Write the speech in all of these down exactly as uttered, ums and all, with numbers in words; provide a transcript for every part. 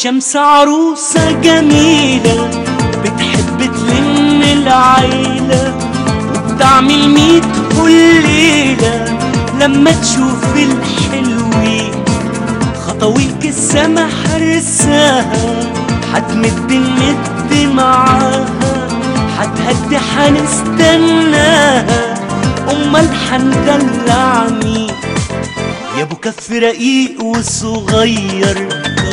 الشمس عروسة جميلة بتحب تلم العيلة وبتعمل ميت كل ليلة لما تشوف الحلوين. خطويك السما حرساها حتمد نمد معاها حتهدي حنستناها امال حندلع مين؟ يا ابو كف رقيق وصغير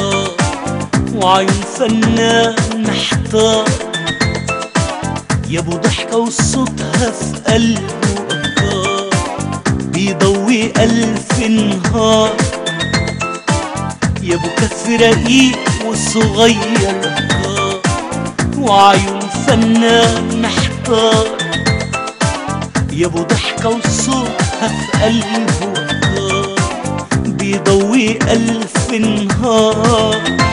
وعيون فنان محتار، يا ابو ضحكة وصوتها في قلبه بيضوي ألف نهار. يا ابو كف رقيق وصغير وعيون فنان محتار، يا ابو ضحكة وصوتها في قلبه بيضوي ألف نهار.